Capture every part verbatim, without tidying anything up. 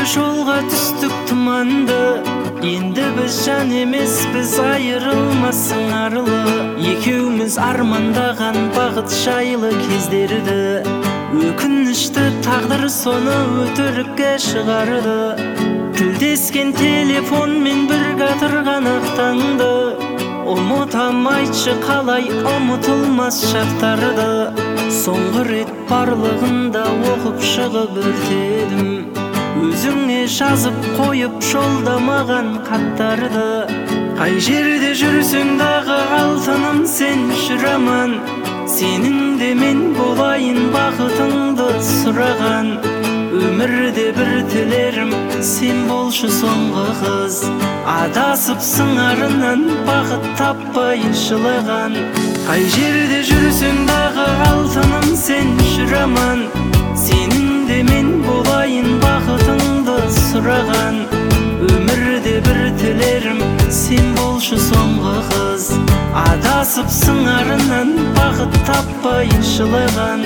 жолға түстік тұманды, енді біз жан емеспіз, айырылмас сыңарлы. Екеуміз армандаған бақыт жайлы кездерді, өкінішті тағдыр соны өтірікке шығарды. Тілдескен телефонмен бірге тұрған ақтаңды, ұмытам айтшы қалай ұмытылмас шақтарды. Соңғы рет барлығында оқып шығып өртедім, өзіңе жазып қойып жолдамаған хаттарды. Қай жерде жүрсең дағы алтыным сен жүр аман, сенің де мен болайын бақытыңды сұраған. Өмірде бір тілерім сен болшы соңғы қыз, адасып сыңарынан бақыт таппай жылаған. Қай жерде жүрсең дағы алтыным сен жүр аман, сенің де мен болайын бақытыңды сұраған. Өмірде бір тілерім сен болшы соңғы қыз, адасып сыңарынан бақыт таппай жылаған.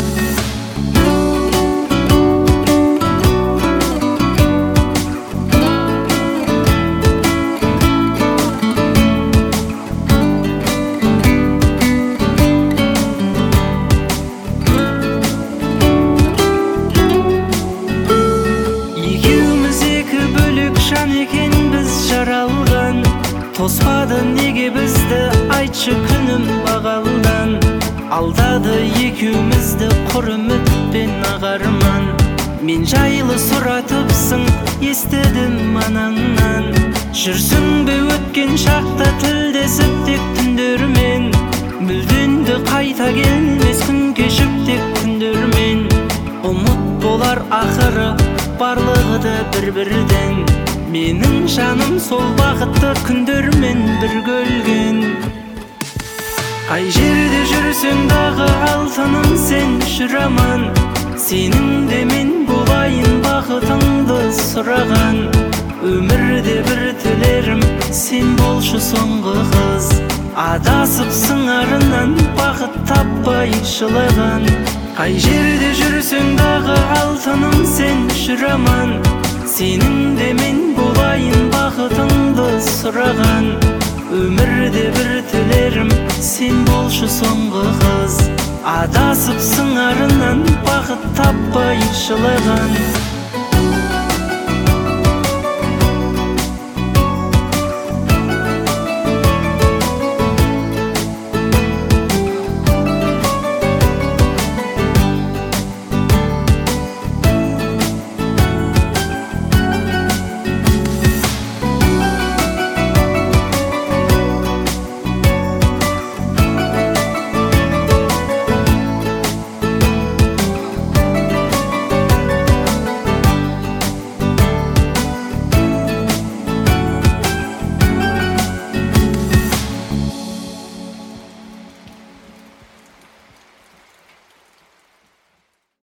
Жаралған тоспады неге бізді, айтшы күнім бағалдан. Алдады екеумізді құр үмітпен ағарман. Мен жайлы сұратыпсың, естідім анаңнан. Жүрсің бе өткен шақта тілдесіп тек түндермен, мүлденді қайта келмес күн кешіп тек күндермен. Ұмыт болар ақыры барлығы да бір-бірден, менің жаным сол бақытты күндермен бірге өлген. Қай жерде жүрсең дағы алтыным сен жүр аман, сенің де мен болайын бақытыңды сұраған. Өмірде бір тілерім сен болшы соңғы қыз, адасып сыңарынан бақыт таппай жылаған. Қай жерде жүрсең дағы алтыным сен жүр аман, сенің де мен болайын бақытыңды сұраған. Өмірде бір тілерім сен болшы соңғы қыз, адасып сыңарынан бақыт таппай жылаған.